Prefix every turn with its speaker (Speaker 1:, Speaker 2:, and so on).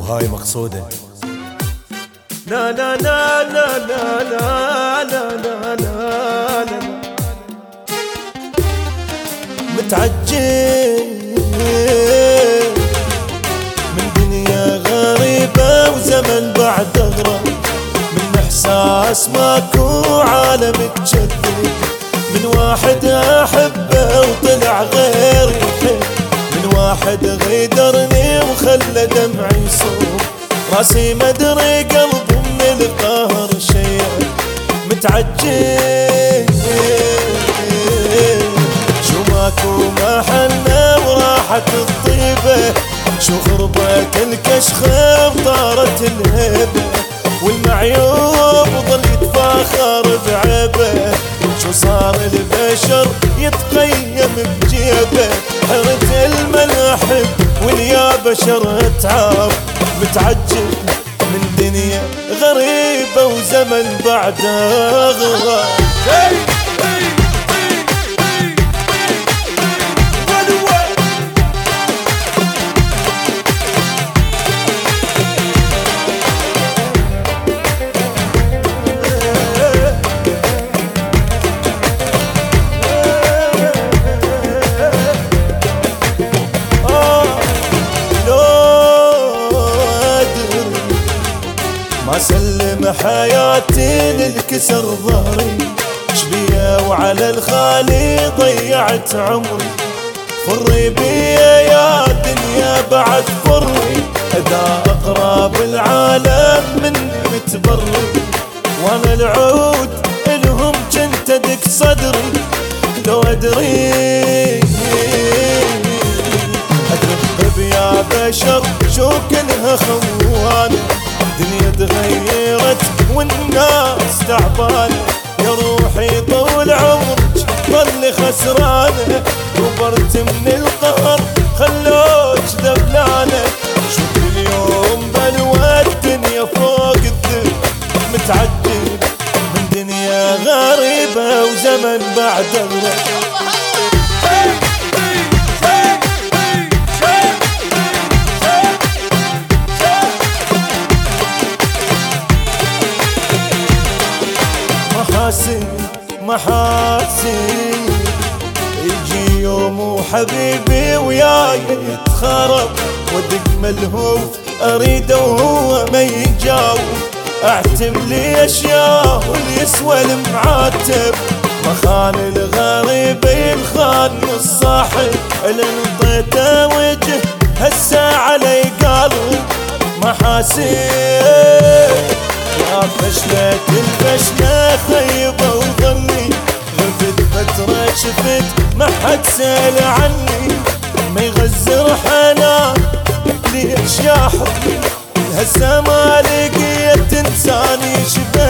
Speaker 1: وهاي مقصودة.
Speaker 2: لا لا لا لا لا لا لا لا لا لا
Speaker 1: متعجب من دنيا غريبة وزمن بعد غرب، من إحساس ماكو عالم تجذب، من واحد أحبه وطلع غير يحب، من واحد غيدرني وخلى دمعي يصوب، راسي مدري قلبي من القهر شيء. متعجب شو ماكو محنة وراحت الطيبة، شو غربت الكشخة وطارت الهبة، والمعيوب ظل يتفاخر بعيبه، شو صار البشر يتقيم بجيبه، حرت الملاحب واليا بشر تعب. متعجب من دنيا غريبة وزمن بعده غراب. ما سلم حياتي للكسر ظهري، شبيه وعلى الخالي ضيعت عمري، فري بيا يا دنيا بعد فري، اذا اقرب العالم مني متبري، وانا العود الهم كنت ادق صدري، لو ادري ادرب يا بشر شو كلها خوانه، الدنيا تغيرت والناس تعبانة، يا روحي طول عمرك ظل خسرانة، كبرت من القهر خلوك ذبلانة، شوف اليوم بلوى الدنيا فوق الذل. متعجب من دنيا غريبة وزمن بعد غرب. محاسن يجي يوم وحبيبي وياي يتخرب، ودق ملهوف اريده وهو ما يجاوب، اعتم لي اشياء واليسوى المعاتب، مخان الغريب ينخان الصاحب، اللي انطيته وجه هسه علي قلب. محاسن يا فشلة الفشلة خيبة وظني، غبت فترة شفت ما حد سأل عني، ما يغزر حنان ليش يا حبي، هسه ما لقيت انسان يشبه